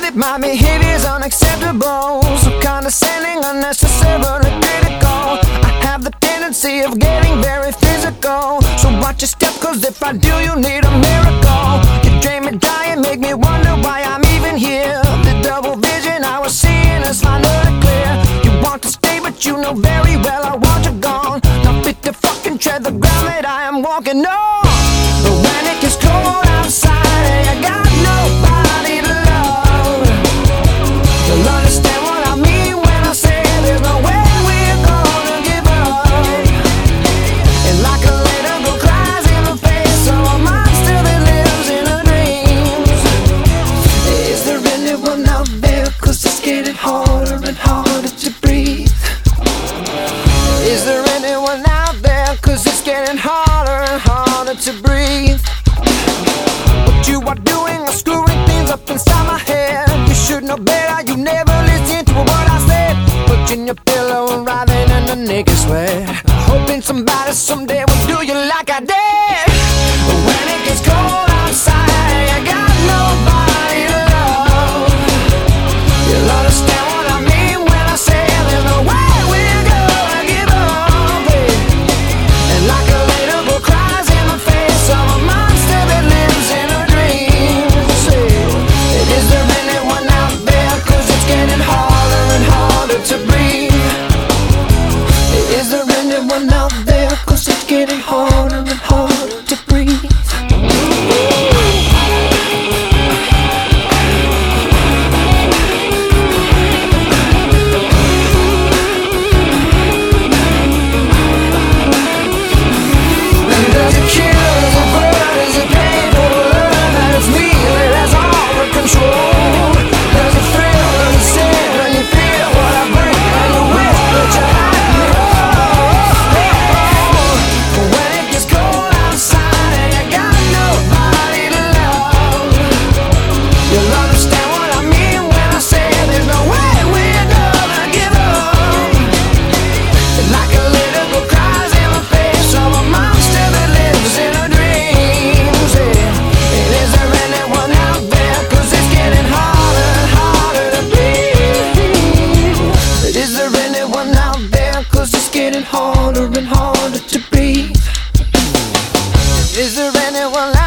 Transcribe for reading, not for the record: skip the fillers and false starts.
that my behavior's unacceptable, so condescending, unnecessarily critical. I have the tendency of getting very physical, so watch your step, cause if I do, you need a miracle. You drain me dry and make me wonder why I'm even here. The double vision I was seeing is finally clear. You want to stay, but you know very well I want you gone. Now fit to fucking tread the ground that I am walking on. But when it gets cold outside and you got nobody to love, you'll understand what I mean when I say there's no way we're gonna give up. And like a little girl cries in the face of a monster that lives in her dreams. Is there anyone out there? Cause it's getting harder and harder to breathe. Is there anyone out there? Cause it's getting harder and harder to breathe. What you are doing is screwing things up inside my head. You should know better, you never listen to what I said. Touching your pillow and writhing in the naked sweat, hoping somebody someday will do you like I did. But when it gets cold outside, you got nobody to love. You'll understand what I mean when I say there's no way we're gonna give up. And like a little girl cries in the face of a monster that lives in her dreams. Is there anyone out there? Cause it's getting harder and harder to breathe. Is there anyone out there? Cause it's getting harder and harder to breathe. Harder and harder to breathe. Is there anyone